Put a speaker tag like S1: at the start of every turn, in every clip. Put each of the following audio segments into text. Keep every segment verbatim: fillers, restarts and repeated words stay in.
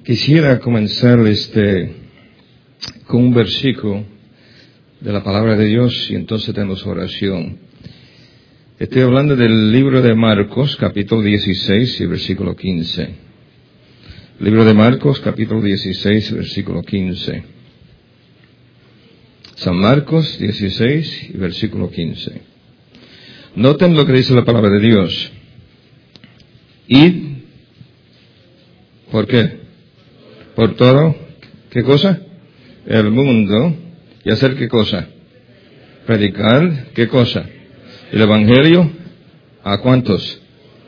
S1: Quisiera comenzar este con un versículo de la palabra de Dios y entonces tenemos oración. Estoy hablando del libro de Marcos, capítulo dieciséis y versículo quince. Libro de Marcos, capítulo dieciséis, versículo quince. San Marcos dieciséis y versículo quince. Noten lo que dice la palabra de Dios. Id, ¿por qué? Por todo, ¿qué cosa? El mundo. ¿Y hacer qué cosa? Predicar, ¿qué cosa? El Evangelio, ¿a cuántos?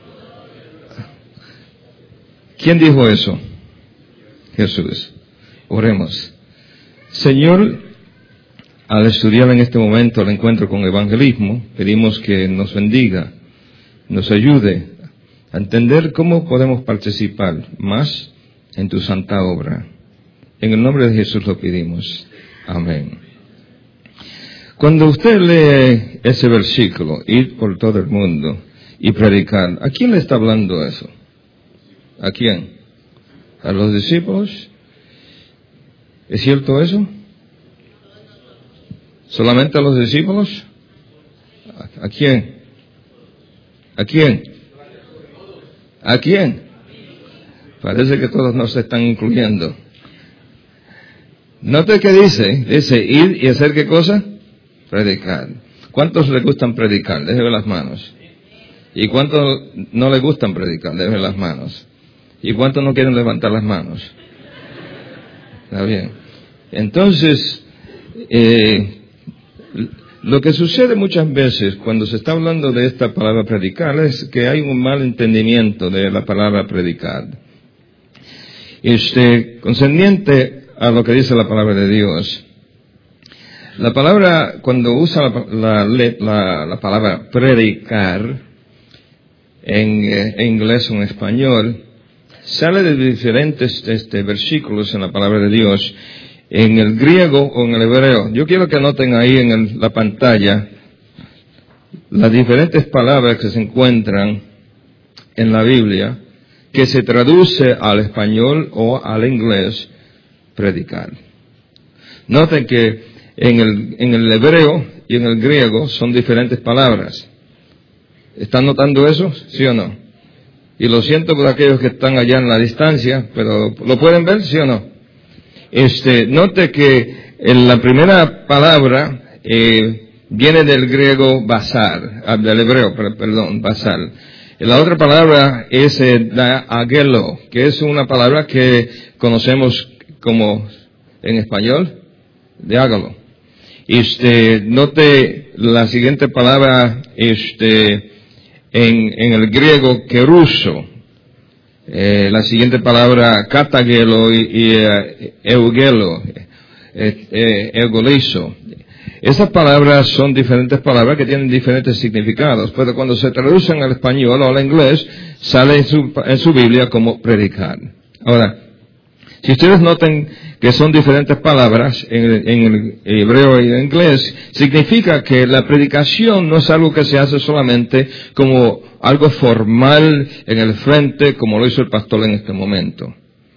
S1: ¿Quién dijo eso? Jesús. Oremos. Señor, al estudiar en este momento el encuentro con evangelismo, pedimos que nos bendiga, nos ayude a entender cómo podemos participar más en tu santa obra. En el nombre de Jesús lo pedimos. Amén. Cuando usted lee ese versículo, ir por todo el mundo y predicar, ¿a quién le está hablando eso? ¿A quién? ¿A los discípulos? ¿Es cierto eso? ¿Solamente a los discípulos? ¿A quién? ¿A quién? ¿A quién? Parece que todos nos están incluyendo. Note que dice, dice ir y hacer qué cosa? Predicar. ¿Cuántos les gustan predicar? Déjenme las manos. ¿Y cuántos no les gustan predicar? Déjenme las manos. ¿Y cuántos no quieren levantar las manos? Está bien. Entonces, eh, lo que sucede muchas veces cuando se está hablando de esta palabra predicar es que hay un mal entendimiento de la palabra predicar. Este, concerniente a lo que dice la palabra de Dios. La palabra, cuando usa la, la, la, la palabra predicar en, eh, en inglés o en español, sale de diferentes este, versículos en la palabra de Dios, en el griego o en el hebreo. Yo quiero que anoten ahí en el, la pantalla las diferentes palabras que se encuentran en la Biblia, que se traduce al español o al inglés, predicar. Noten que en el, en el hebreo y en el griego son diferentes palabras. ¿Están notando eso? ¿Sí o no? Y lo siento por aquellos que están allá en la distancia, pero ¿lo pueden ver? ¿Sí o no? Este, note que en la primera palabra eh, viene del griego basar, del hebreo, perdón, basar. La otra palabra es eh, agelo, que es una palabra que conocemos como en español, diágalo. Este, note la siguiente palabra, este, en, en el griego, keruso. Eh, la siguiente palabra, katagelo y, y uh, eugelo, eh, eh, eugolizo. Esas palabras son diferentes palabras que tienen diferentes significados, pero cuando se traducen al español o al inglés, sale en su, en su Biblia como predicar. Ahora, si ustedes noten que son diferentes palabras en, en el hebreo y en el inglés, significa que la predicación no es algo que se hace solamente como algo formal en el frente, como lo hizo el pastor en este momento.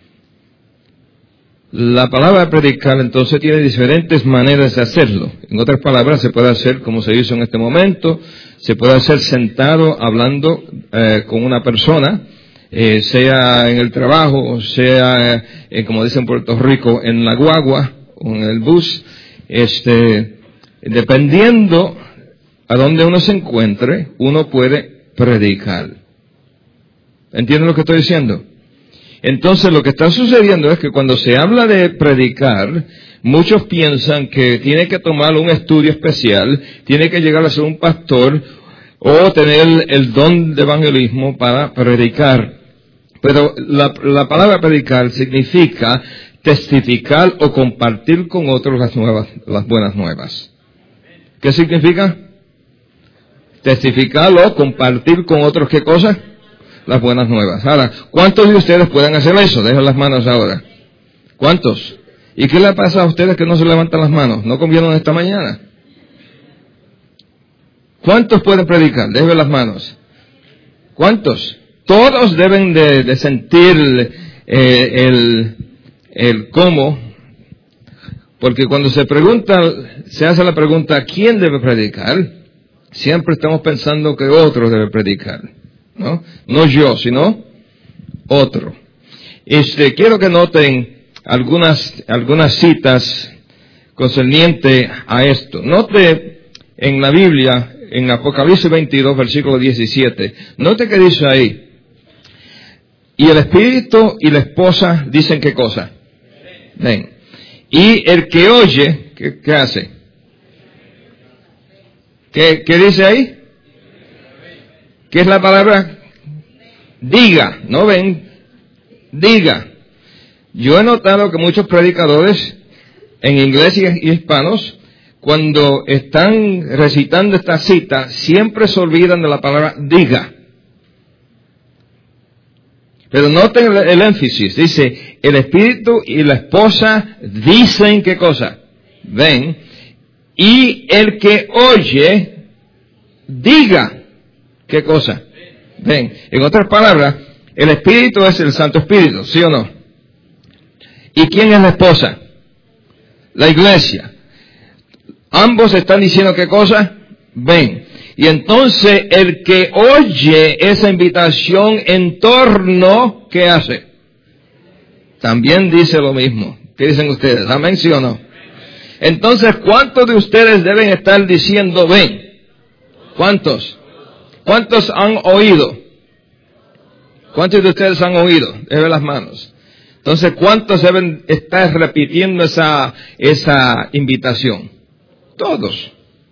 S1: La palabra predicar entonces tiene diferentes maneras de hacerlo. En otras palabras, se puede hacer como se hizo en este momento, se puede hacer sentado hablando eh, con una persona, eh, sea en el trabajo, sea, eh, como dicen en Puerto Rico, en la guagua o en el bus, este, dependiendo a donde uno se encuentre, uno puede predicar. ¿Entienden lo que estoy diciendo? Entonces lo que está sucediendo es que cuando se habla de predicar, muchos piensan que tiene que tomar un estudio especial, tiene que llegar a ser un pastor o tener el don de evangelismo para predicar. Pero la, la palabra predicar significa testificar o compartir con otros las nuevas, las buenas nuevas. ¿Qué significa? Testificar o compartir con otros, ¿qué cosa? Las buenas nuevas. Ahora, ¿cuántos de ustedes pueden hacer eso? Dejen las manos ahora. ¿Cuántos? ¿Y qué le pasa a ustedes que no se levantan las manos? ¿No comieron esta mañana? ¿Cuántos pueden predicar? Dejen las manos. ¿Cuántos? Todos deben de, de sentir eh, el, el cómo, porque cuando se pregunta, se hace la pregunta, ¿quién debe predicar? Siempre estamos pensando que otro debe predicar, ¿no? No yo, sino otro. Este, quiero que noten algunas, algunas citas concerniente a esto. Note en la Biblia, en Apocalipsis veintidós, versículo diecisiete, note que dice ahí, y el espíritu y la esposa dicen qué cosa. Ven. Y el que oye, ¿qué, qué hace? ¿Qué, ¿Qué dice ahí? ¿Qué es la palabra? Diga, ¿no ven? Diga. Yo he notado que muchos predicadores en inglés y hispanos, cuando están recitando esta cita, siempre se olvidan de la palabra diga. Pero noten el, el énfasis, dice, el espíritu y la esposa dicen qué cosa. Ven. Y el que oye, diga qué cosa. Ven. En otras palabras, el espíritu es el Santo Espíritu, ¿sí o no? ¿Y quién es la esposa? La iglesia. Ambos están diciendo qué cosa. Ven. Y entonces el que oye esa invitación en torno, ¿qué hace? También dice lo mismo. ¿Qué dicen ustedes? ¿Amén, sí o no? Entonces, ¿cuántos de ustedes deben estar diciendo ven? ¿Cuántos? ¿Cuántos han oído? ¿Cuántos de ustedes han oído? Deben las manos. Entonces, ¿cuántos deben estar repitiendo esa, esa invitación? Todos.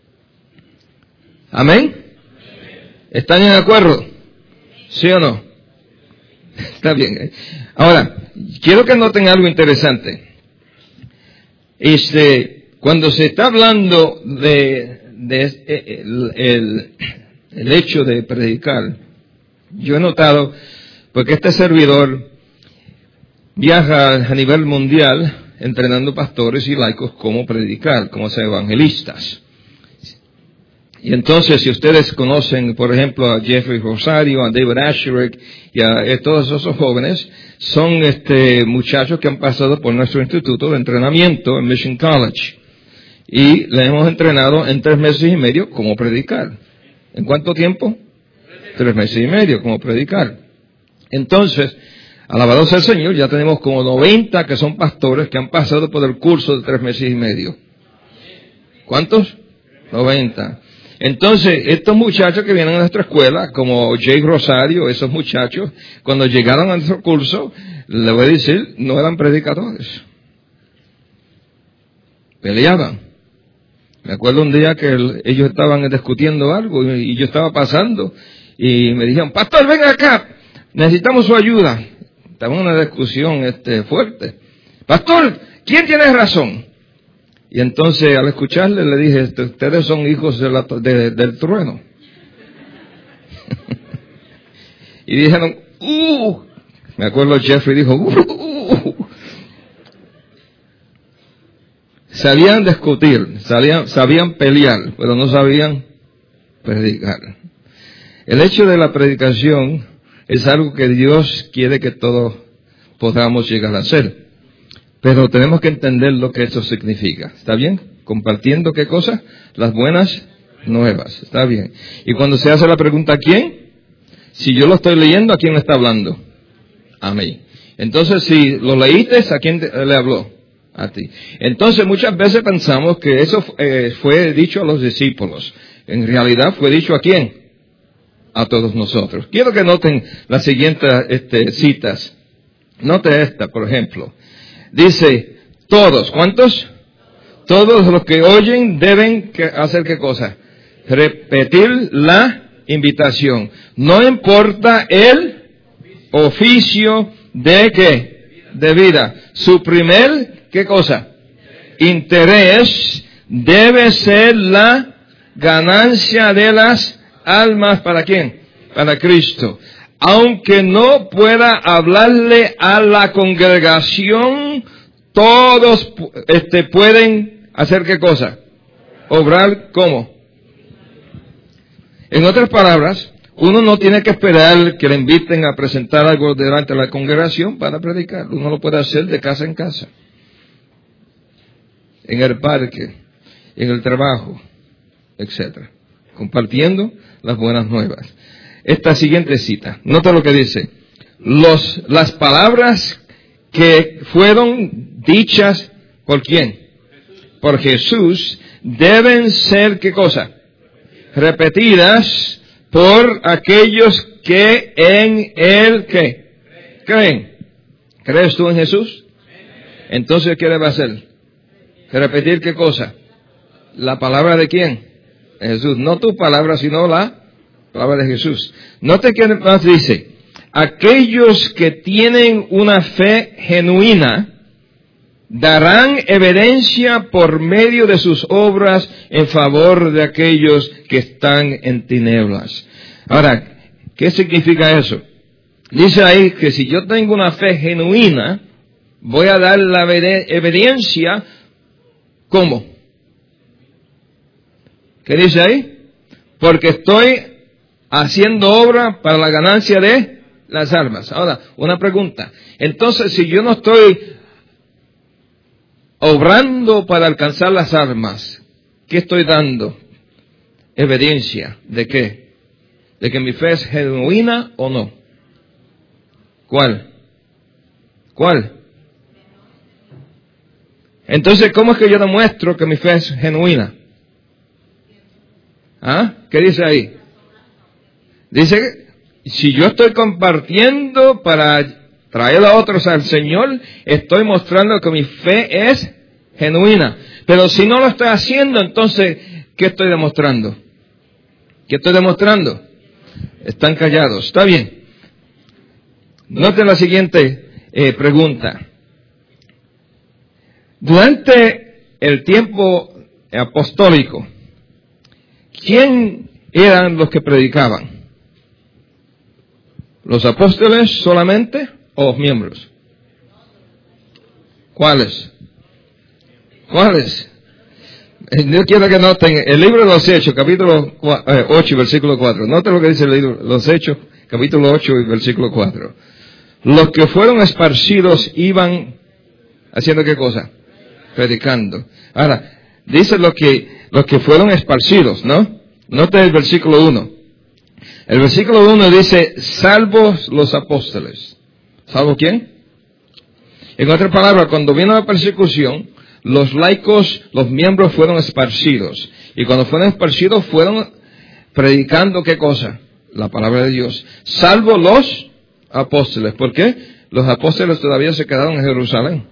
S1: ¿Amén? ¿Están de acuerdo? ¿Sí o no? Está bien. Ahora, quiero que noten algo interesante. Este, cuando se está hablando de, de el, el, el hecho de predicar, yo he notado, porque este servidor viaja a nivel mundial entrenando pastores y laicos cómo predicar, cómo ser evangelistas. Y entonces, si ustedes conocen, por ejemplo, a Jeffrey Rosario, a David Asherik y a, a todos esos jóvenes, son este muchachos que han pasado por nuestro instituto de entrenamiento en Mission College. Y le hemos entrenado en tres meses y medio cómo predicar. ¿En cuánto tiempo? Tres meses y medio cómo predicar. Entonces, alabado sea el Señor, ya tenemos como noventa que son pastores que han pasado por el curso de tres meses y medio. ¿Cuántos? noventa. Entonces, estos muchachos que vienen a nuestra escuela, como Jake Rosario, esos muchachos, cuando llegaron a nuestro curso, le voy a decir, no eran predicadores. Peleaban. Me acuerdo un día que el, ellos estaban discutiendo algo y, y yo estaba pasando y me dijeron, pastor, venga acá, necesitamos su ayuda. Estaba en una discusión este, fuerte. Pastor, ¿quién tiene razón? Y entonces, al escucharle, le dije, ustedes son hijos de la, de, del trueno. Y dijeron, ¡uh! Me acuerdo Jeffrey dijo, ¡uh! Sabían discutir, sabían, sabían pelear, pero no sabían predicar. El hecho de la predicación es algo que Dios quiere que todos podamos llegar a hacer. Pero tenemos que entender lo que eso significa. ¿Está bien? Compartiendo qué cosa? Las buenas nuevas. ¿Está bien? Y cuando se hace la pregunta, ¿a quién? Si yo lo estoy leyendo, ¿a quién le está hablando? A mí. Entonces, si lo leíste, ¿a quién le habló? A ti. Entonces, muchas veces pensamos que eso eh, fue dicho a los discípulos. En realidad, ¿fue dicho a quién? A todos nosotros. Quiero que noten las siguientes este, citas. Note esta, por ejemplo. Dice, todos, ¿cuántos? Todos los que oyen deben hacer qué cosa? Repetir la invitación. No importa el oficio de qué? De vida. Su primer, ¿qué cosa? Interés debe ser la ganancia de las almas. ¿Para quién? Para Cristo. Aunque no pueda hablarle a la congregación, todos este, pueden hacer qué cosa? Obrar ¿cómo? En otras palabras, Uno no tiene que esperar que le inviten a presentar algo delante de la congregación para predicar. Uno lo puede hacer de casa en casa, en el parque, en el trabajo, etcétera, compartiendo las buenas nuevas. Esta siguiente cita, nota lo que dice: los, las palabras que fueron dichas ¿por quién? Por Jesús, deben ser, ¿qué cosa? Repetidas por aquellos que en Él, ¿qué? Creen. ¿Crees tú en Jesús? Entonces, ¿qué debe hacer? ¿Repetir qué cosa? ¿La palabra de quién? De Jesús. No tu palabra, sino la palabra de Jesús. Note que más dice: aquellos que tienen una fe genuina darán evidencia por medio de sus obras en favor de aquellos que están en tinieblas. Ahora, ¿qué significa eso? Dice ahí que si yo tengo una fe genuina, voy a dar la evidencia, ¿cómo? ¿Qué dice ahí? Porque estoy haciendo obra para la ganancia de las almas. Ahora, una pregunta. Entonces, si yo no estoy obrando para alcanzar las almas, ¿qué estoy dando? Evidencia ¿de qué? ¿De que mi fe es genuina o no? ¿Cuál? ¿Cuál? Entonces, ¿cómo es que yo demuestro que mi fe es genuina? ¿Ah? ¿Qué dice ahí? Dice que si yo estoy compartiendo para traer a otros al Señor, estoy mostrando que mi fe es genuina. Pero si no lo estoy haciendo, entonces, ¿qué estoy demostrando? ¿Qué estoy demostrando? Están callados. Está bien. Noten la siguiente eh, pregunta. Durante el tiempo apostólico, ¿quién eran los que predicaban? ¿Los apóstoles solamente o los miembros? ¿Cuáles? ¿Cuáles? Yo quiero que noten el libro de los Hechos, capítulo ocho, versículo cuatro. Noten lo que dice el libro de los Hechos, capítulo ocho y versículo cuatro. Los que fueron esparcidos iban haciendo ¿qué cosa? Predicando. Ahora, dice lo que, los que fueron esparcidos, ¿no? Noten el versículo uno. El versículo uno dice, salvo los apóstoles. ¿Salvo quién? En otras palabras, cuando vino la persecución, los laicos, los miembros fueron esparcidos. Y cuando fueron esparcidos, fueron predicando ¿qué cosa? La palabra de Dios. Salvo los apóstoles. ¿Por qué? Los apóstoles todavía se quedaron en Jerusalén.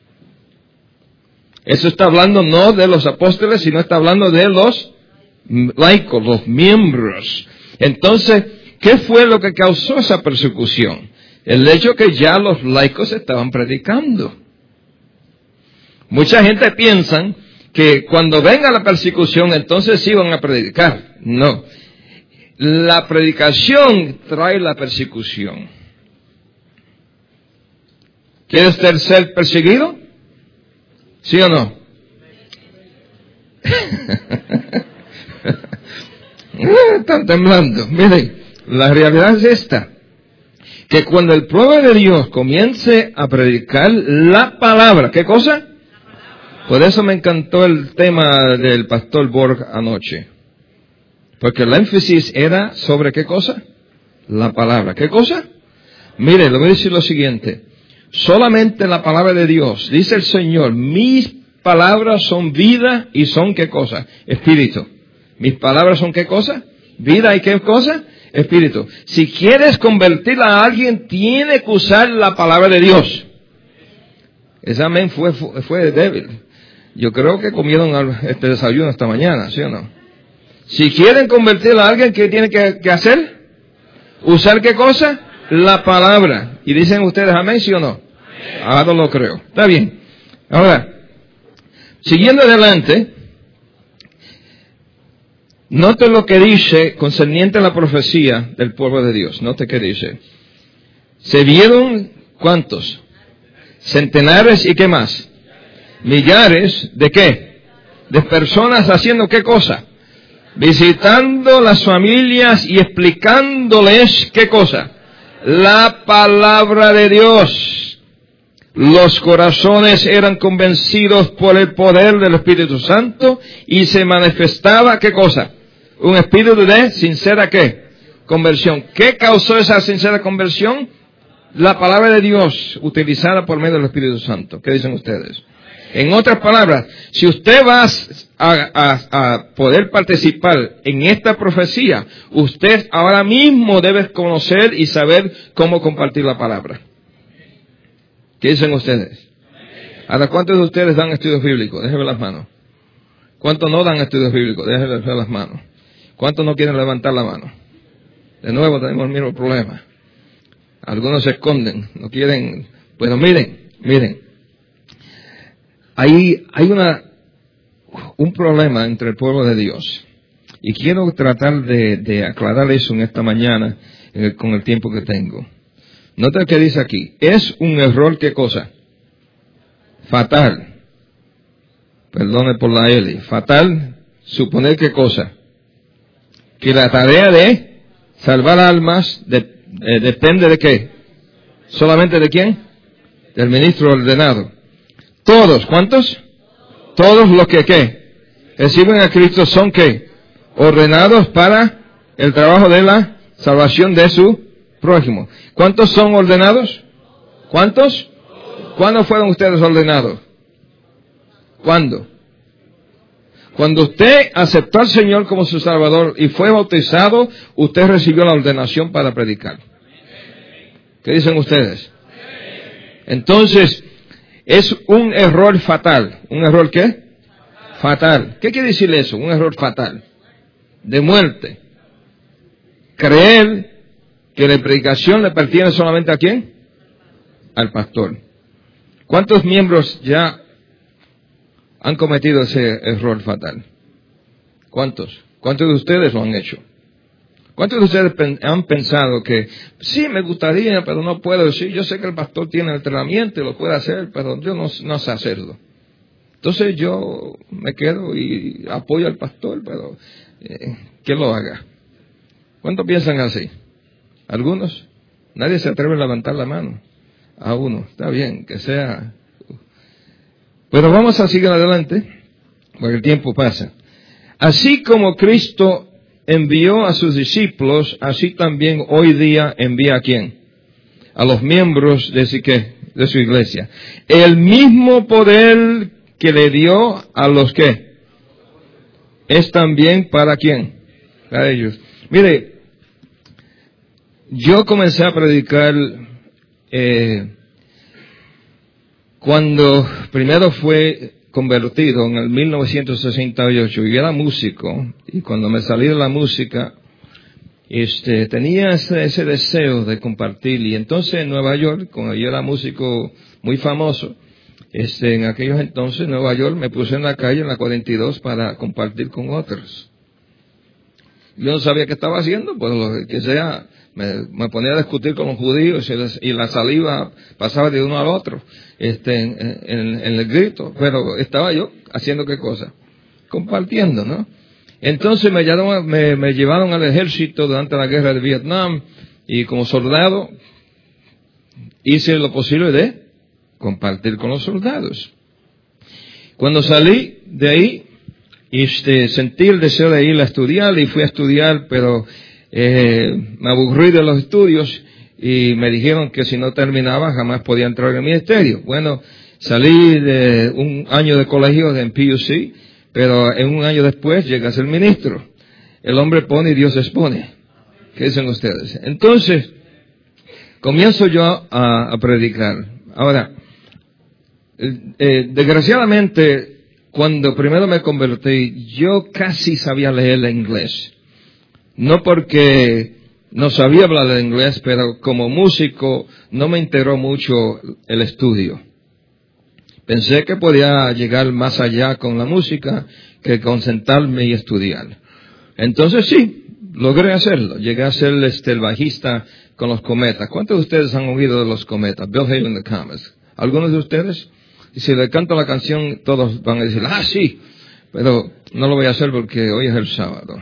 S1: Eso está hablando no de los apóstoles, sino está hablando de los laicos, los miembros. Entonces, ¿qué fue lo que causó esa persecución? El hecho que ya los laicos estaban predicando. Mucha gente piensa que cuando venga la persecución, entonces sí van a predicar. No. La predicación trae la persecución. ¿Quieres ser perseguido? ¿Sí o no? Están temblando. Miren, la realidad es esta. Que cuando el pueblo de Dios comience a predicar la palabra, ¿qué cosa? Por eso me encantó el tema del pastor Borg anoche. Porque el énfasis era sobre ¿qué cosa? La palabra. ¿Qué cosa? Mire, le voy a decir lo siguiente. Solamente la palabra de Dios, dice el Señor, mis palabras son vida y son ¿qué cosa? Espíritu. Mis palabras son ¿qué cosa? Vida y ¿qué cosa? Espíritu. Si quieres convertir a alguien, tiene que usar la palabra de Dios. Ese amén fue, fue, fue débil. Yo creo que comieron este desayuno esta mañana, ¿sí o no? Si quieren convertir a alguien, ¿qué tiene que, que hacer? ¿Usar qué cosa? La palabra. ¿Y dicen ustedes amén, sí o no? Ah, no lo creo. Está bien. Ahora, siguiendo adelante, note lo que dice concerniente a la profecía del pueblo de Dios. Note qué dice. Se vieron, ¿cuántos? Centenares y qué más. Millares de qué? De personas haciendo qué cosa. visitando las familias y explicándoles, ¿qué cosa? La palabra de Dios. Los corazones eran convencidos por el poder del Espíritu Santo y se manifestaba, ¿qué cosa? Un espíritu de sincera, ¿qué? Conversión. ¿Qué causó esa sincera conversión? La palabra de Dios utilizada por medio del Espíritu Santo. ¿Qué dicen ustedes? En otras palabras, si usted va a, a, a poder participar en esta profecía, usted ahora mismo debe conocer y saber cómo compartir la palabra. ¿Qué dicen ustedes? Ahora, ¿cuántos de ustedes dan estudios bíblicos? Déjenme las manos. ¿Cuántos no dan estudios bíblicos? Déjenme ver las manos. ¿Cuántos no quieren levantar la mano? De nuevo tenemos el mismo problema. Algunos se esconden, no quieren. Bueno, miren, miren. Hay, hay una, un problema entre el pueblo de Dios. Y quiero tratar de, de aclarar eso en esta mañana eh, con el tiempo que tengo. Nota que dice aquí, es un error, ¿qué cosa? Fatal. Perdone por la L. Fatal, suponer qué cosa? Que la tarea de salvar almas de, eh, depende de qué? ¿Solamente de quién? Del ministro ordenado. Todos, ¿cuántos? Todos los que, ¿qué? Reciben a Cristo son, ¿qué? Ordenados para el trabajo de la salvación de su prójimo. ¿Cuántos son ordenados? ¿Cuántos? ¿Cuándo fueron ustedes ordenados? ¿Cuándo? Cuando usted aceptó al Señor como su Salvador y fue bautizado, usted recibió la ordenación para predicar. ¿Qué dicen ustedes? Entonces, es un error fatal. ¿Un error qué? Fatal. ¿Qué quiere decir eso? Un error fatal. De muerte. Creer que la predicación le pertenece solamente a quién? Al pastor. ¿Cuántos miembros ya han cometido ese error fatal? ¿Cuántos? ¿Cuántos de ustedes lo han hecho? ¿Cuántos de ustedes han pensado que sí, me gustaría, pero no puedo? Sí, yo sé que el pastor tiene entrenamiento y lo puede hacer, pero yo no, no sé hacerlo. Entonces yo me quedo y apoyo al pastor, pero eh, que lo haga. ¿Cuántos piensan así? ¿Algunos? Nadie se atreve a levantar la mano. A uno. Está bien, que sea. Pero vamos a seguir adelante, porque el tiempo pasa. Así como Cristo envió a sus discípulos, así también hoy día envía a quién? A los miembros de su, ¿qué? De su iglesia. El mismo poder que le dio a los que es también para quién? Para ellos. Mire, yo comencé a predicar eh, cuando primero fue convertido en el mil novecientos sesenta y ocho. Yo era músico y cuando me salí de la música este, tenía ese, ese deseo de compartir. Y entonces en Nueva York, cuando yo era músico muy famoso, este, en aquellos entonces en Nueva York me puse en la calle en la cuarenta y dos para compartir con otros. Yo no sabía qué estaba haciendo, pues lo que sea, me, me ponía a discutir con los judíos y, les, y la saliva pasaba de uno al otro, este, en, en, en el grito, pero estaba yo haciendo qué cosa, compartiendo, ¿no? Entonces me, llamaron, me, me llevaron al ejército durante la guerra de Vietnam y como soldado hice lo posible de compartir con los soldados. Cuando salí de ahí, Este, sentí el deseo de ir a estudiar y fui a estudiar, pero eh, me aburrí de los estudios y me dijeron que si no terminaba jamás podía entrar en el ministerio. Bueno, salí de un año de colegio en P U C, pero en un año después llegué a ser ministro. El hombre pone y Dios expone. ¿Qué dicen ustedes? Entonces, comienzo yo a, a predicar. Ahora, eh, eh, desgraciadamente, cuando primero me convertí, yo casi sabía leer el inglés. No porque no sabía hablar el inglés, pero como músico no me integró mucho el estudio. Pensé que podía llegar más allá con la música que con sentarme y estudiar. Entonces sí, logré hacerlo. Llegué a ser este, el bajista con los Cometas. ¿Cuántos de ustedes han oído de los Cometas? Bill Haley and the Comets. ¿Algunos de ustedes? Y si le canto la canción, todos van a decir, ah, sí. pero no lo voy a hacer porque hoy es el sábado.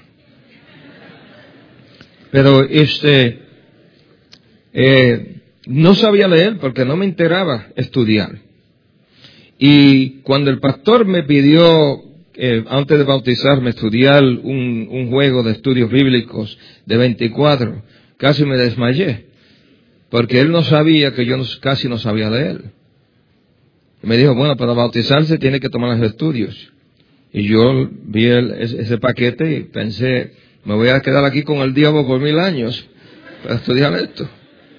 S1: Pero este, eh, no sabía leer porque no me enteraba estudiar. Y cuando el pastor me pidió, eh, antes de bautizarme, estudiar un, un juego de estudios bíblicos de veinticuatro, casi me desmayé. Porque él no sabía que yo no, casi no sabía leer. Y me dijo, bueno, para bautizarse tiene que tomar los estudios. Y yo vi el, ese, ese paquete y pensé, me voy a quedar aquí con el diablo por mil años para estudiar esto.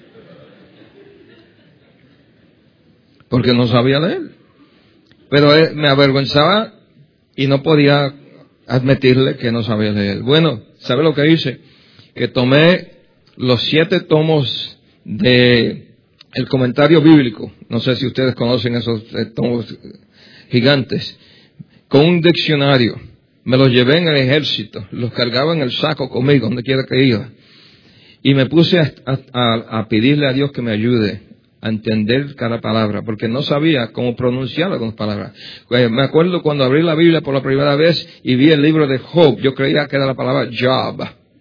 S1: Porque no sabía leer. Pero él, me avergonzaba y no podía admitirle que no sabía leer. Bueno, ¿sabe lo que hice? Que tomé los siete tomos de el comentario bíblico, no sé si ustedes conocen esos tomos gigantes, con un diccionario, me los llevé en el ejército, los cargaba en el saco conmigo, donde quiera que iba, y me puse a, a, a pedirle a Dios que me ayude a entender cada palabra, porque no sabía cómo pronunciar algunas palabras. Me acuerdo cuando abrí la Biblia por la primera vez y vi el libro de Job, yo creía que era la palabra job,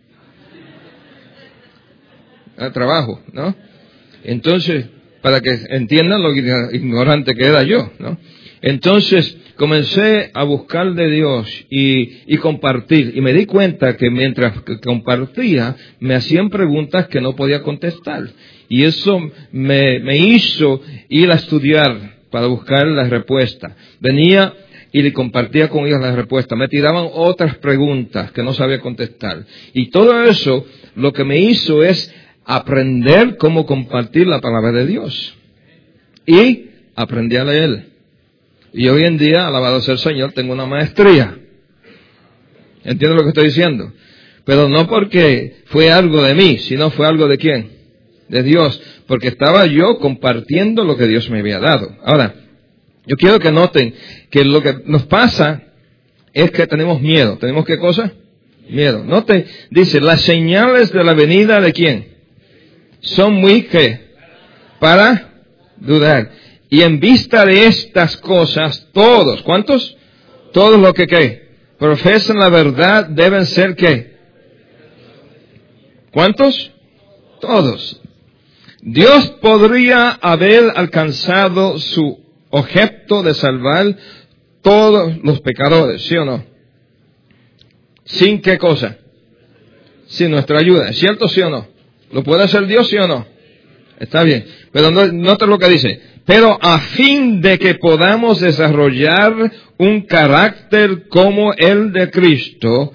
S1: al trabajo, ¿no? Entonces, para que entiendan lo ignorante que era yo, ¿no? Entonces, comencé a buscar de Dios y, y compartir. Y me di cuenta que mientras que compartía, me hacían preguntas que no podía contestar. Y eso me, me hizo ir a estudiar para buscar la respuesta. Venía y le compartía con ellos la respuesta. Me tiraban otras preguntas que no sabía contestar. Y todo eso, lo que me hizo es aprender cómo compartir la palabra de Dios. Y aprendí a leer. Y hoy en día, alabado sea el Señor, tengo una maestría. ¿Entiendes lo que estoy diciendo? Pero no porque fue algo de mí, sino fue algo de quién? De Dios. Porque estaba yo compartiendo lo que Dios me había dado. Ahora, yo quiero que noten que lo que nos pasa es que tenemos miedo. ¿Tenemos qué cosa? Miedo. Noten, dice, las señales de la venida de quién? Son muy ¿qué? Para dudar. Y en vista de estas cosas, todos, ¿cuántos? Todos los que ¿qué? Profesan la verdad deben ser ¿qué? ¿Cuántos? Todos. Dios podría haber alcanzado su objeto de salvar todos los pecadores, ¿sí o no? ¿Sin qué cosa? Sin nuestra ayuda, ¿es cierto, sí o no? ¿Lo puede hacer Dios, sí o no? Está bien. Pero no, nota lo que dice. Pero a fin de que podamos desarrollar un carácter como el de Cristo.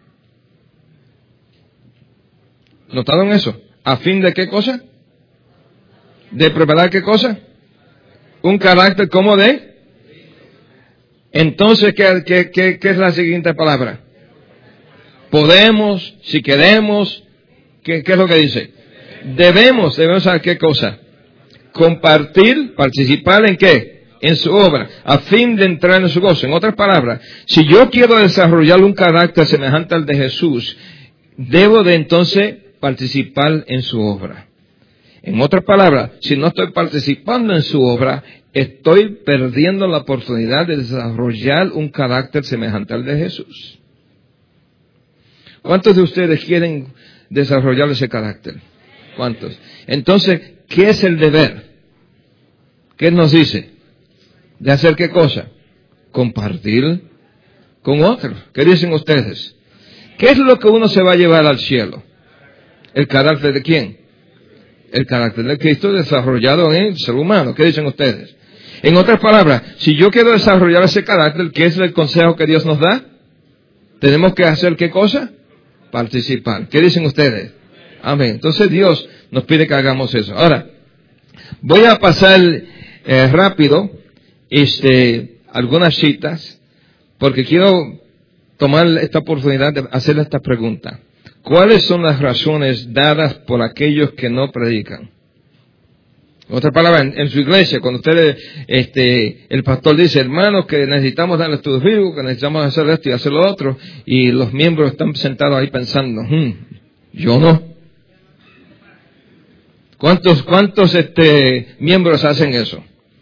S1: ¿Notaron eso? ¿A fin de qué cosa? ¿De preparar qué cosa? Un carácter como de. Entonces, ¿qué, qué, qué, qué es la siguiente palabra? Podemos, si queremos. ¿Qué, qué es lo que dice? Debemos, debemos saber qué cosa. Compartir, participar en qué? En su obra, a fin de entrar en su gozo. En otras palabras, si yo quiero desarrollar un carácter semejante al de Jesús, debo de entonces participar en su obra. En otras palabras, si no estoy participando en su obra, estoy perdiendo la oportunidad de desarrollar un carácter semejante al de Jesús. ¿Cuántos de ustedes quieren desarrollar ese carácter? ¿Cuántos? Entonces, ¿qué es el deber? ¿Qué nos dice? ¿De hacer qué cosa? Compartir con otros. ¿Qué dicen ustedes? ¿Qué es lo que uno se va a llevar al cielo? ¿El carácter de quién? El carácter de Cristo desarrollado en el ser humano. ¿Qué dicen ustedes? En otras palabras, si yo quiero desarrollar ese carácter, ¿qué es el consejo que Dios nos da? ¿Tenemos que hacer qué cosa? Participar. ¿Qué dicen ustedes? Amén. Entonces Dios nos pide que hagamos eso. Ahora, voy a pasar eh, rápido este, algunas citas, porque quiero tomar esta oportunidad de hacer esta pregunta. ¿Cuáles son las razones dadas por aquellos que no predican? En otras palabras, en, en su iglesia, cuando ustedes, este, el pastor dice, hermanos, que necesitamos dar estudios bíblicos, que necesitamos hacer esto y hacer lo otro, y los miembros están sentados ahí pensando, hmm, yo no. ¿Cuántos, cuántos este, miembros hacen eso?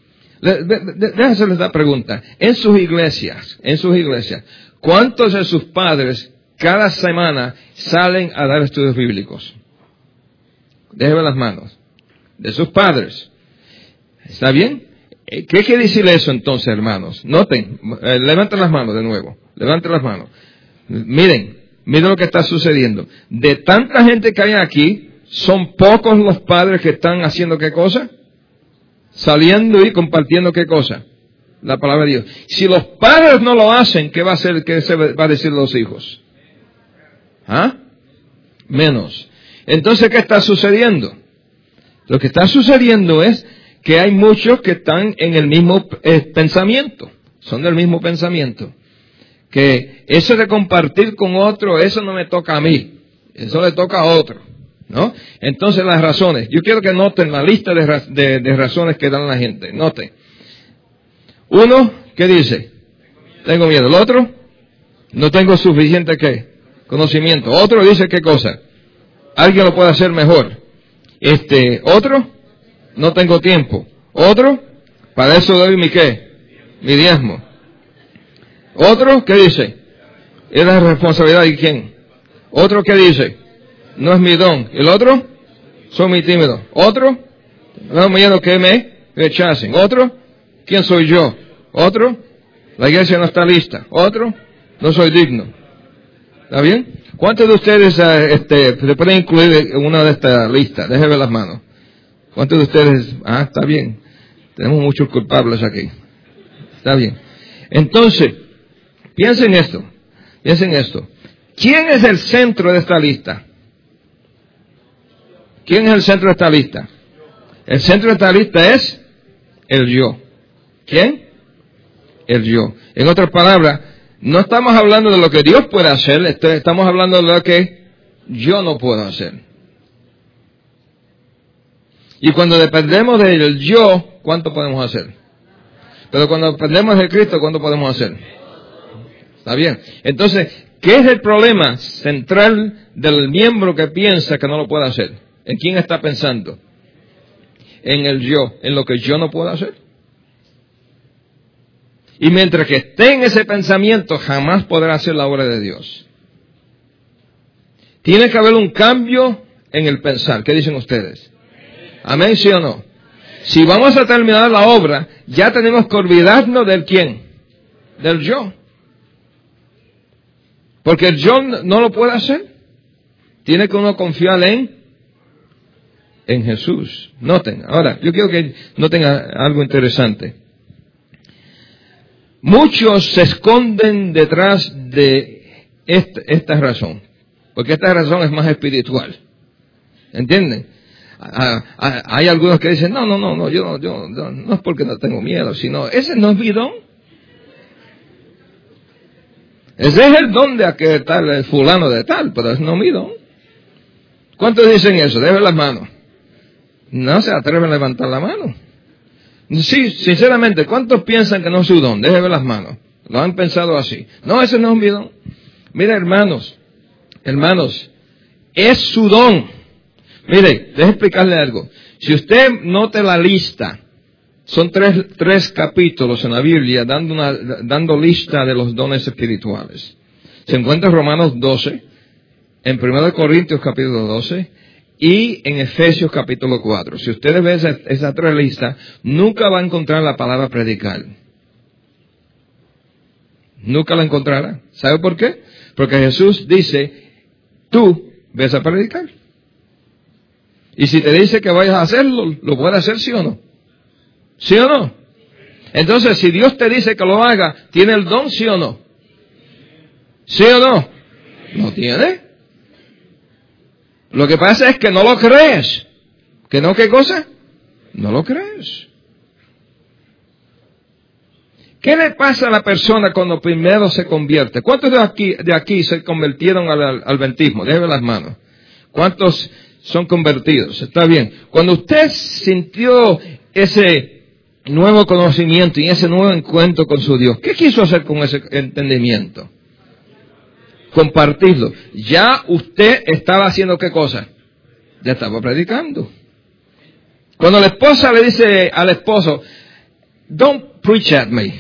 S1: Déjenme hacerles esta pregunta. En sus iglesias, en sus iglesias, ¿cuántos de sus padres cada semana salen a dar estudios bíblicos? Déjenme las manos. De sus padres. ¿Está bien? ¿Qué quiere decir eso entonces, hermanos? Noten, eh, levanten las manos de nuevo. Levanten las manos. Miren, miren lo que está sucediendo. De tanta gente que hay aquí, ¿son pocos los padres que están haciendo qué cosa? Saliendo y compartiendo qué cosa? La palabra de Dios. Si los padres no lo hacen, ¿qué va a hacer? ¿Qué se va a decir los hijos? ¿Ah? Menos. Entonces, ¿qué está sucediendo? Lo que está sucediendo es que hay muchos que están en el mismo eh, pensamiento. Son del mismo pensamiento. Que eso de compartir con otro, eso no me toca a mí. Eso le toca a otro. ¿No? Entonces las razones. Yo quiero que noten la lista de, de, de razones que dan la gente. Noten. Uno, ¿qué dice? Tengo miedo. El otro, no tengo suficiente ¿qué? Conocimiento. Otro dice ¿qué cosa? Alguien lo puede hacer mejor. Este, otro, no tengo tiempo. Otro, para eso doy mi qué? Mi diezmo. Otro, ¿qué dice? Es la responsabilidad de quién. Otro, ¿qué dice? No es mi don. ¿El otro? Soy muy tímido. ¿Otro? No me miedo que me rechacen. ¿Otro? ¿Quién soy yo? ¿Otro? La iglesia no está lista. ¿Otro? No soy digno. ¿Está bien? ¿Cuántos de ustedes este, se pueden incluir en una de estas listas? Déjenme ver las manos. ¿Cuántos de ustedes? Ah, está bien. Tenemos muchos culpables aquí. Está bien. Entonces, piensen esto. Piensen esto. ¿Quién es el centro de esta lista? ¿Quién es el centro de esta lista? El centro de esta lista es el yo. ¿Quién? El yo. En otras palabras, no estamos hablando de lo que Dios puede hacer, estamos hablando de lo que yo no puedo hacer. Y cuando dependemos del yo, ¿cuánto podemos hacer? Pero cuando dependemos de Cristo, ¿cuánto podemos hacer? ¿Está bien? Entonces, ¿qué es el problema central del miembro que piensa que no lo puede hacer? ¿En quién está pensando? En el yo, en lo que yo no puedo hacer. Y mientras que esté en ese pensamiento, jamás podrá hacer la obra de Dios. Tiene que haber un cambio en el pensar. ¿Qué dicen ustedes? ¿Amén, sí o no? Si vamos a terminar la obra, ya tenemos que olvidarnos del quién. Del yo. Porque el yo no lo puede hacer. Tiene que uno confiar en, en Jesús. Noten, ahora, yo quiero que noten algo interesante. Muchos se esconden detrás de esta, esta razón, porque esta razón es más espiritual. ¿Entienden? Ah, ah, hay algunos que dicen, no, no, no, no, yo, yo, yo no es porque no tengo miedo, sino ese no es mi don. Ese es el don de aquel tal, el fulano de tal, pero es no mi don. ¿Cuántos dicen eso? Dejen las manos. No se atreven a levantar la mano. Sí, sinceramente, ¿cuántos piensan que no es su don? Déjenme ver las manos. Lo han pensado así. No, ese no es mi don. Mira, hermanos, hermanos, es su don. Mire, déjeme explicarle algo. Si usted nota la lista, son tres, tres capítulos en la Biblia dando una, dando lista de los dones espirituales. Se encuentra en Romanos doce, en primero de Corintios capítulo doce, y en Efesios capítulo cuatro. Si ustedes ven esas esa tres listas, nunca va a encontrar la palabra predicar. Nunca la encontrará. ¿Sabe por qué? Porque Jesús dice, tú ves a predicar. Y si te dice que vayas a hacerlo, ¿lo puedes hacer sí o no? ¿Sí o no? Entonces, si Dios te dice que lo haga, ¿tiene el don sí o no? ¿Sí o no? ¿No tiene? Lo que pasa es que no lo crees. ¿Que no qué cosa? No lo crees. ¿Qué le pasa a la persona cuando primero se convierte? ¿Cuántos de aquí, de aquí se convirtieron al, al adventismo? Déjeme las manos. ¿Cuántos son convertidos? Está bien. Cuando usted sintió ese nuevo conocimiento y ese nuevo encuentro con su Dios, ¿qué quiso hacer con ese entendimiento? Compartirlo. Ya usted estaba haciendo ¿qué cosa? Ya estaba predicando. Cuando la esposa le dice al esposo, don't preach at me.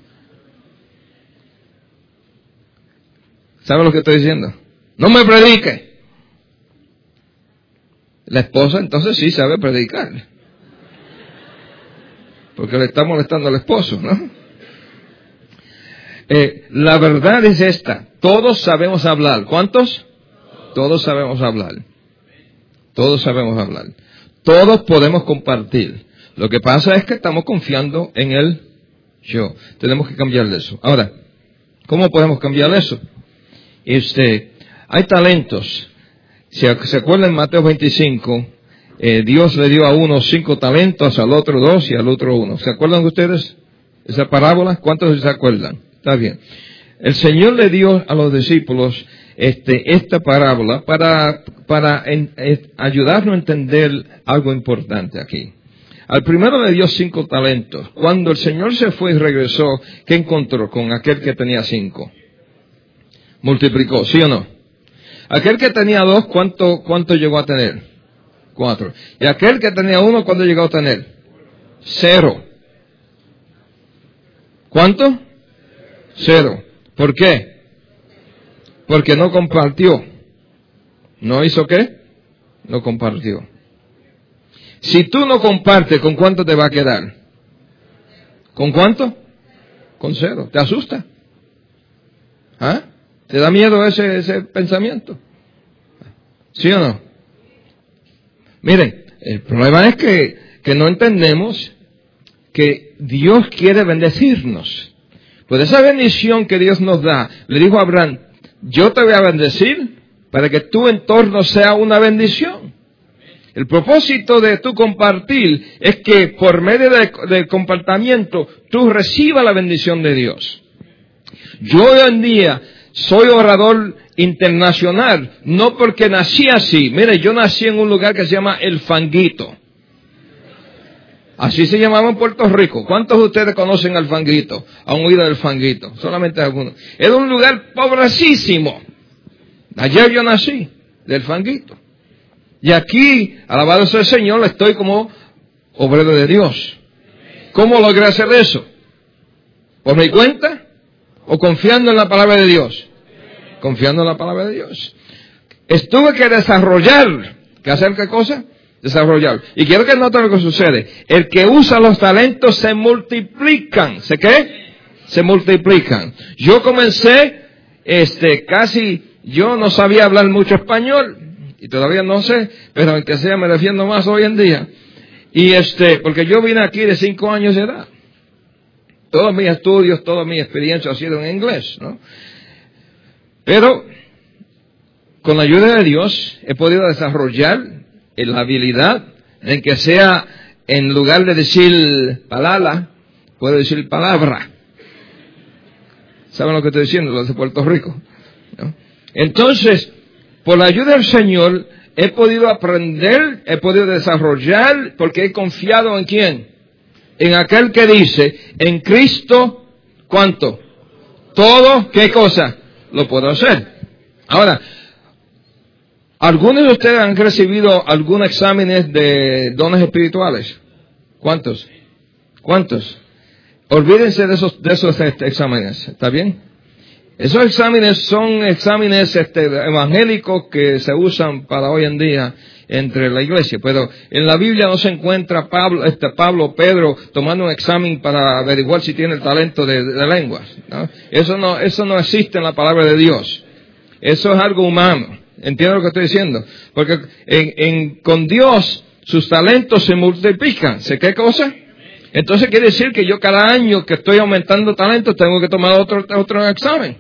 S1: ¿Sabe lo que estoy diciendo? No me predique. La esposa entonces sí sabe predicar. Porque le está molestando al esposo, ¿no? Eh, la verdad es esta. Todos sabemos hablar. ¿Cuántos? Todos sabemos hablar. Todos sabemos hablar. Todos podemos compartir. Lo que pasa es que estamos confiando en el yo. Tenemos que cambiar eso. Ahora, ¿cómo podemos cambiar eso? Este, hay talentos. Si se acuerdan en Mateo veinticinco, eh, Dios le dio a uno cinco talentos, al otro dos y al otro uno. ¿Se acuerdan ustedes esa parábola? ¿Cuántos se acuerdan? Está bien. El Señor le dio a los discípulos este, esta parábola para, para en, en, ayudarnos a entender algo importante aquí. Al primero le dio cinco talentos. Cuando el Señor se fue y regresó, ¿qué encontró con aquel que tenía cinco? Multiplicó, ¿sí o no? Aquel que tenía dos, ¿cuánto, cuánto llegó a tener? Cuatro. Y aquel que tenía uno, ¿cuánto llegó a tener? Cero. ¿Cuánto? Cero. ¿Por qué? Porque no compartió. ¿No hizo qué? No compartió. Si tú no compartes, ¿con cuánto te va a quedar? ¿Con cuánto? Con cero. ¿Te asusta? ¿Ah? ¿Te da miedo ese, ese pensamiento? ¿Sí o no? Miren, el problema es que, que no entendemos que Dios quiere bendecirnos. Pues esa bendición que Dios nos da, le dijo a Abraham, yo te voy a bendecir para que tu entorno sea una bendición. El propósito de tu compartir es que por medio de, del comportamiento tú recibas la bendición de Dios. Yo hoy en día soy orador internacional, no porque nací así. Mire, yo nací en un lugar que se llama El Fanguito. Así se llamaba en Puerto Rico. ¿Cuántos de ustedes conocen al Fanguito? ¿Han oído del Fanguito? Solamente algunos. Era un lugar pobrecísimo. Ayer yo nací del Fanguito. Y aquí, alabado sea el Señor, estoy como obrero de Dios. ¿Cómo logré hacer eso? ¿Por mi cuenta? ¿O confiando en la palabra de Dios? Confiando en la palabra de Dios. Estuve que desarrollar. ¿Qué hacer qué cosa? Desarrollar. Y quiero que noten lo que sucede. El que usa los talentos se multiplican. ¿Se qué? Se multiplican. Yo comencé, este, casi, yo no sabía hablar mucho español. Y todavía no sé, pero aunque sea me defiendo más hoy en día. Y este, porque yo vine aquí de cinco años de edad. Todos mis estudios, toda mi experiencia ha sido en inglés, ¿no? Pero, con la ayuda de Dios, he podido desarrollar la habilidad en que sea, en lugar de decir palabra, puedo decir palabra. ¿Saben lo que estoy diciendo? Los de Puerto Rico, ¿no? Entonces, por la ayuda del Señor, he podido aprender, he podido desarrollar, porque he confiado en quién. En aquel que dice, en Cristo, ¿cuánto? Todo, ¿qué cosa? Lo puedo hacer. Ahora, ¿algunos de ustedes han recibido algunos exámenes de dones espirituales? ¿Cuántos? ¿Cuántos? Olvídense de esos, de esos este, exámenes, ¿está bien? Esos exámenes son exámenes este, evangélicos que se usan para hoy en día entre la iglesia, pero en la Biblia no se encuentra Pablo, este Pablo, Pedro tomando un examen para averiguar si tiene el talento de, de lenguas, ¿no? Eso no, eso no existe en la palabra de Dios. Eso es algo humano. ¿Entienden lo que estoy diciendo? Porque en, en, con Dios sus talentos se multiplican. ¿Sé qué cosa? Entonces quiere decir que yo cada año que estoy aumentando talentos tengo que tomar otro, otro examen.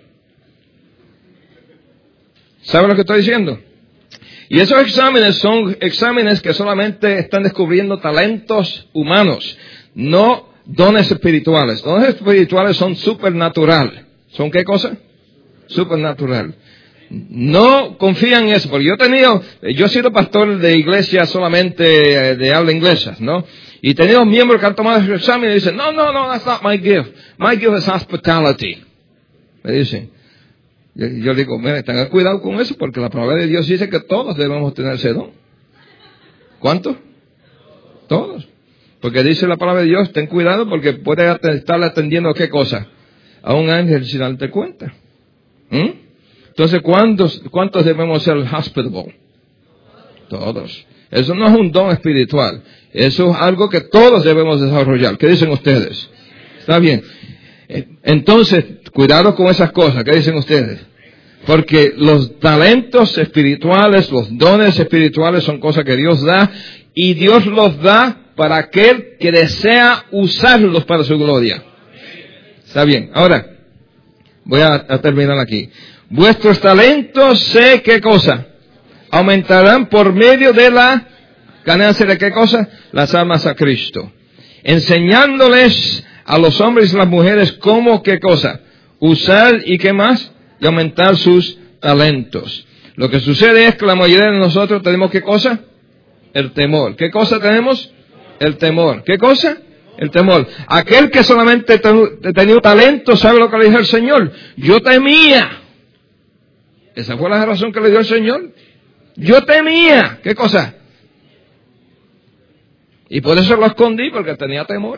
S1: ¿Saben lo que estoy diciendo? Y esos exámenes son exámenes que solamente están descubriendo talentos humanos, no dones espirituales. Dones espirituales son supernatural. ¿Son qué cosa? Supernatural. No confían en eso, porque yo he tenido, yo he sido pastor de iglesia solamente de habla inglesa, ¿no? Y he tenido miembros que han tomado ese examen y dicen, no, no, no, that's not my gift. My gift is hospitality. Me dicen. Yo, yo digo, mira, tengan cuidado con eso, porque la palabra de Dios dice que todos debemos tener ese don. ¿Cuántos? Todos. Porque dice la palabra de Dios, ten cuidado porque puedes estar atendiendo a qué cosa, a un ángel sin darte cuenta. ¿Mm? Entonces, ¿cuántos, ¿cuántos debemos ser hospitable? Todos. Eso no es un don espiritual. Eso es algo que todos debemos desarrollar. ¿Qué dicen ustedes? ¿Está bien? Entonces, cuidado con esas cosas. ¿Qué dicen ustedes? Porque los talentos espirituales, los dones espirituales son cosas que Dios da y Dios los da para aquel que desea usarlos para su gloria. Está bien. Ahora, voy a, a terminar aquí. Vuestros talentos, sé qué cosa, aumentarán por medio de la ganancia de qué cosa, las almas a Cristo. Enseñándoles a los hombres y las mujeres cómo qué cosa, usar y qué más, y aumentar sus talentos. Lo que sucede es que la mayoría de nosotros tenemos qué cosa, el temor. ¿Qué cosa tenemos? El temor. ¿Qué cosa? El temor. Aquel que solamente ha tenido talento, ¿sabe lo que le dijo el Señor? Yo temía. Esa fue la razón que le dio el Señor. Yo temía. ¿Qué cosa? Y por eso lo escondí, porque tenía temor.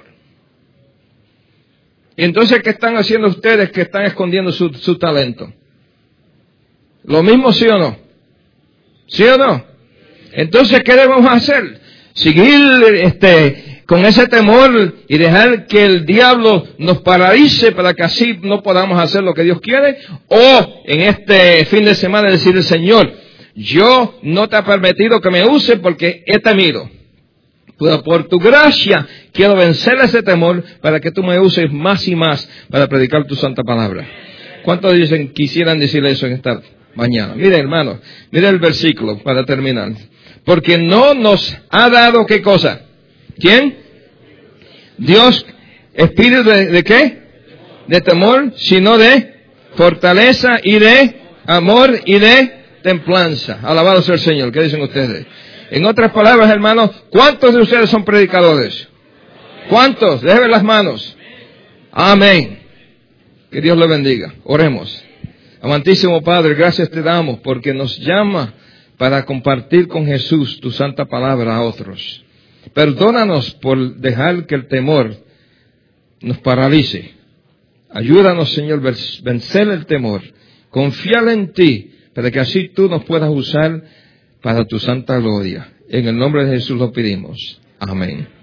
S1: Y entonces, ¿qué están haciendo ustedes que están escondiendo su, su talento? ¿Lo mismo, sí o no? ¿Sí o no? Entonces, ¿qué debemos hacer? Seguir este, con ese temor y dejar que el diablo nos paralice para que así no podamos hacer lo que Dios quiere. O en este fin de semana decirle, Señor, yo no te he permitido que me use porque he temido. Pero por tu gracia quiero vencer ese temor para que tú me uses más y más para predicar tu santa palabra. ¿Cuántos dicen, quisieran decir eso en esta mañana? Mire, hermano, mire el versículo para terminar. Porque no nos ha dado qué cosa. ¿Quién? Dios, espíritu de, ¿de qué? De temor, sino de fortaleza y de amor y de templanza. Alabado sea el Señor. ¿Qué dicen ustedes? En otras palabras, hermanos, ¿cuántos de ustedes son predicadores? ¿Cuántos? Déjenme las manos. Amén. Que Dios le bendiga. Oremos. Amantísimo Padre, gracias te damos porque nos llama para compartir con Jesús tu santa palabra a otros. Perdónanos por dejar que el temor nos paralice. Ayúdanos, Señor, vencer el temor. Confiar en ti para que así tú nos puedas usar para tu santa gloria. En el nombre de Jesús lo pedimos. Amén.